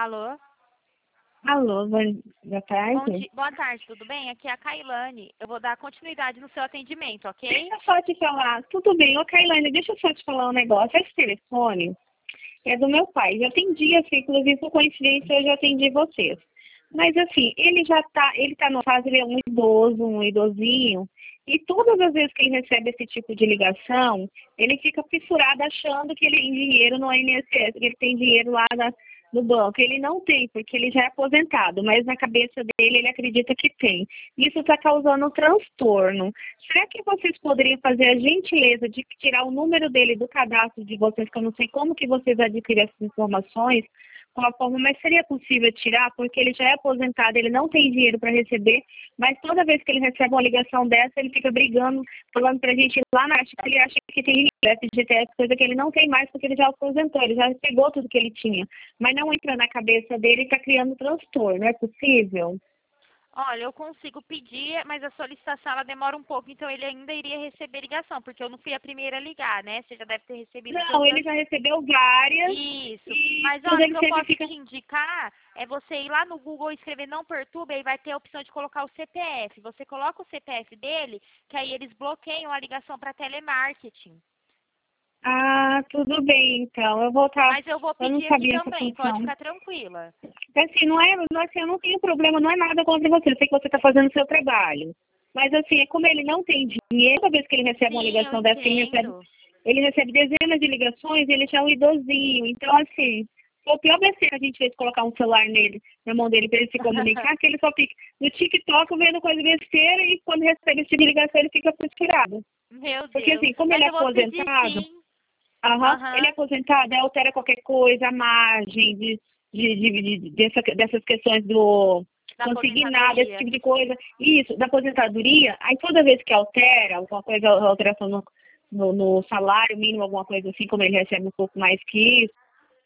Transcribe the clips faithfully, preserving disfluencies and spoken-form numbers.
Alô? Alô, boa, boa Bom tarde. di... Boa tarde, tudo bem? Aqui é a Kailane. Eu vou dar continuidade no seu atendimento, ok? Deixa eu só te falar, tudo bem, ô Kailane, deixa eu só te falar um negócio. Esse telefone é do meu pai. Já tem dias que, inclusive, por coincidência, eu já atendi vocês. Mas assim, ele já tá, ele tá numa fase, ele é um idoso, um idosinho, e todas as vezes que ele recebe esse tipo de ligação, ele fica fissurado achando que ele tem dinheiro no I N S S, que ele tem dinheiro lá na, no banco. Ele não tem, porque ele já é aposentado, mas na cabeça dele ele acredita que tem. Isso está causando um transtorno. Será que vocês poderiam fazer a gentileza de tirar o número dele do cadastro de vocês, que eu não sei como que vocês adquirem essas informações, qual a forma, mas seria possível tirar, porque ele já é aposentado, ele não tem dinheiro para receber, mas toda vez que ele recebe uma ligação dessa, ele fica brigando, falando pra gente ir lá na Caixa, que ele acha que tem F G T S, coisa que ele não tem mais, porque ele já aposentou, ele já pegou tudo que ele tinha, mas não entra na cabeça dele e está criando transtorno, é possível? Olha, eu consigo pedir, mas a solicitação ela demora um pouco, então ele ainda iria receber ligação, porque eu não fui a primeira a ligar, né? Você já deve ter recebido de Não, outras... ele já recebeu várias. Isso. E Mas mas olha, o que ele eu sempre posso fica. te indicar é você ir lá no Google e escrever não perturbe, aí vai ter a opção de colocar o C P F. Você coloca o C P F dele, que aí eles bloqueiam a ligação para telemarketing. Ah, tudo bem, então. Eu vou estar. Mas eu vou Eu não pedir aqui sabia essa também, pode função. ficar tranquila. Assim, não é, não, assim, eu não tenho problema, não é nada contra você. Eu sei que você está fazendo o seu trabalho. Mas assim, é como ele não tem dinheiro, toda vez que ele recebe uma Sim, eu ligação dessa, ele recebe, entendo. ele recebe dezenas de ligações, ele já é um idosinho. Então, assim, foi o pior besteira que a gente fez colocar um celular nele, na mão dele, para ele se comunicar, que ele só fica no TikTok vendo coisa besteira e quando recebe esse tipo de ligação ele fica frustrado. Meu Porque Deus. assim, como ele Mas é eu vou pedir aposentado, sim. aham, ele é Aham. aposentado, aí altera qualquer coisa, a margem de, de, de, de- dessa, dessas questões do Da consignado, esse aposentadoria. tipo de coisa, isso, da aposentadoria, aí toda vez que altera, alguma coisa, alteração no, no, no salário mínimo, alguma coisa assim, como ele recebe um pouco mais que isso,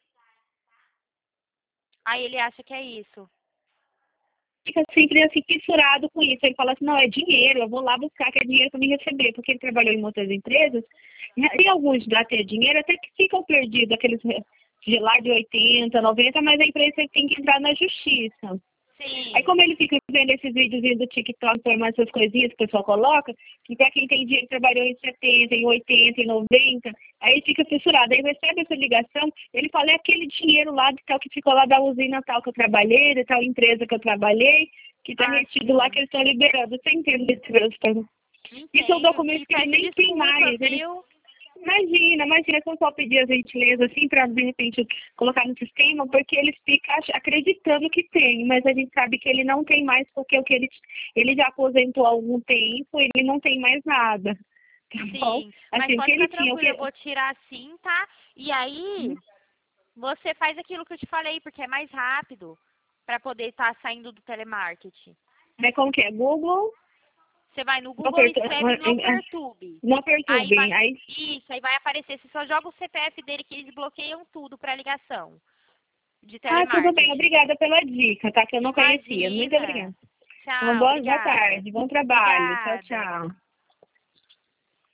Aí ele acha que é isso. fica sempre assim, fissurado com isso. Ele fala assim, não, é dinheiro, eu vou lá buscar que é dinheiro para me receber, porque ele trabalhou em muitas empresas, e alguns já ter dinheiro, até que ficam perdidos, aqueles de lá de oitenta, noventa, mas a empresa tem que entrar na justiça. Aí Sim. como ele fica vendo esses vídeos do TikTok, informando essas coisinhas que o pessoal coloca, que para quem tem dinheiro trabalhou em setenta, em oitenta, em noventa, aí ele fica fissurado. Aí recebe essa ligação, ele fala, é aquele dinheiro lá de tal que ficou lá da usina tal que eu trabalhei, de tal empresa que eu trabalhei, que está Ah, retido lá que sim. eles estão liberando. Você entende desse transtorno? Isso é um Entendo. documento E que ele peço nem tem desculpa, mais. Ele viu? Imagina, imagina se eu só pedir a gentileza assim para de repente colocar no sistema, porque eles ficam ach- acreditando que tem, mas a gente sabe que ele não tem mais, porque o que ele, ele já aposentou há algum tempo, ele não tem mais nada, tá bom? Sim. Mas Assim, o que pode ele ficar tinha, o tranquilo, eu que. vou tirar sim, tá? E aí, você faz aquilo que eu te falei, porque é mais rápido para poder estar saindo do telemarketing. É como que é? Google, Você vai no não, Google e pertu- escreve não perturbe. não Aí vai, perturbem, aí. isso, aí vai aparecer. Você só joga o C P F dele que eles bloqueiam tudo para ligação de Ah, tudo bem, telemarketing. obrigada pela dica, tá? Que eu não conhecia. Muito Imagina. obrigada. Uma Tchau, boa, boa obrigada. tarde, bom trabalho. Tchau, Obrigada. tchau.